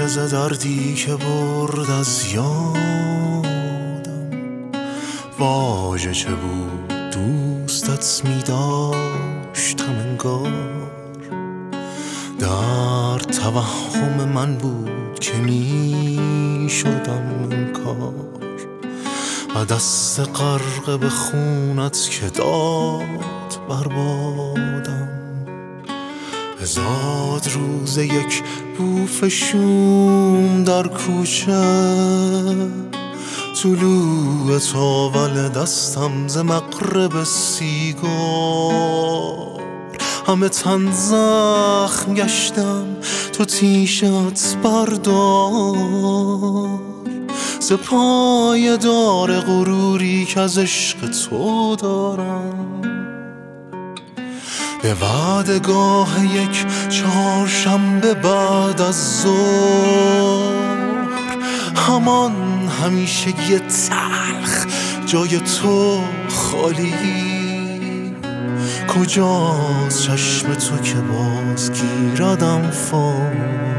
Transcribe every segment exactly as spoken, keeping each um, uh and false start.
ز دردی که برد از یادم، واژه چه بود دوستت می داشتم انگار. در توهم من بود که می شدم انکار، و دست غرق به خونت که داد بربادم. هزار روز یک بوف شوم در کوچه، طلوع تاول دستم ز مغرب سیگار. همه تن زخم گشتم تو تیشت بردار، ز پای دار غروری که از عشق تو دارم. به وعدگاه یک چهارشنبه بعد از ظهر، همان همیشه یه تلخ جای تو خالی. کجاست چشم تو که باز گیردم فال؟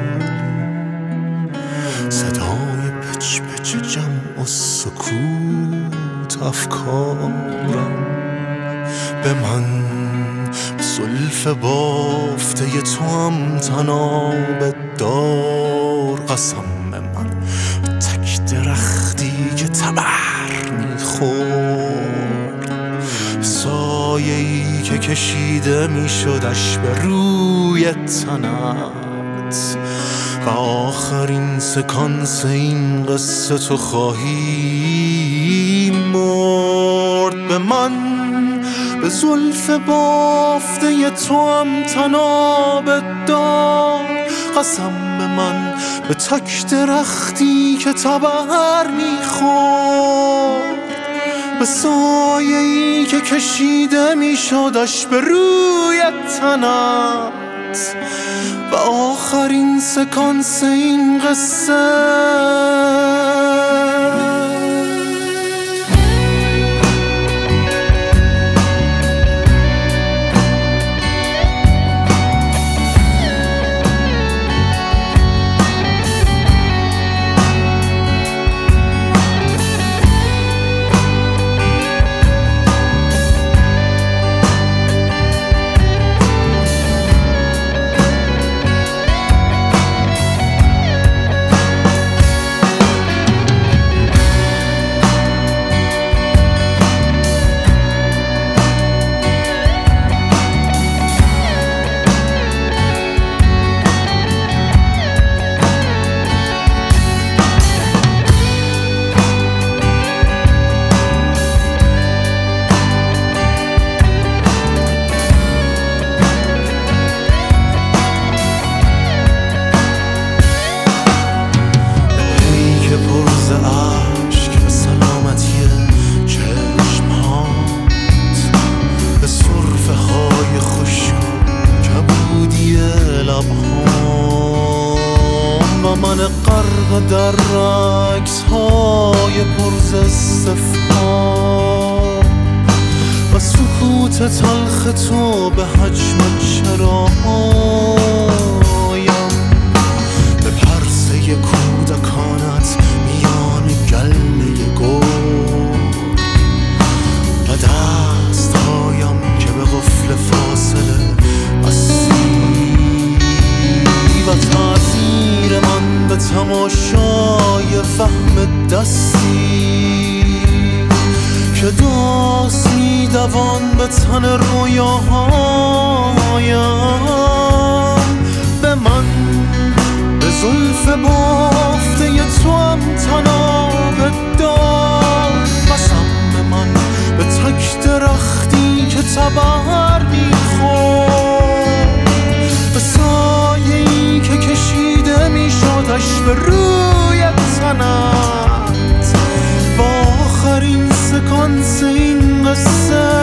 صدای پچ پچ جمع و سکوت افکارم. به من زلف بافته تو هم تناب دار، قسم من تک درختی که تبر میخورد. سایه‌ای که کشیده میشدش به روی تنت، و آخرین سکانس این قصه تو خواهی مرد. به من به زلف بافته تو هم تناب دار، قسم به من به تک درختی که تبر میخورد. به سایه‌ای که کشیده میشدش به روی تنت، و آخرین سکانس این قصه. من غرق در عکس های پرز استفهام، و سکوت تلخ تو به حجم چراهایم. به پرسه کودکانت میان گله گل، و دستهایم که به قفل فاصله بستی، و تأثیر من به تماشای فهم دستی که داست میدوان به تن رویاهایم. به من به زلف بافته تو هم تناب دار، قسم به من به تک درختی که تبر میخورد. به سایه‌ای که کشیده میشدش به روی تنت، با آخرین سکانس این قصه.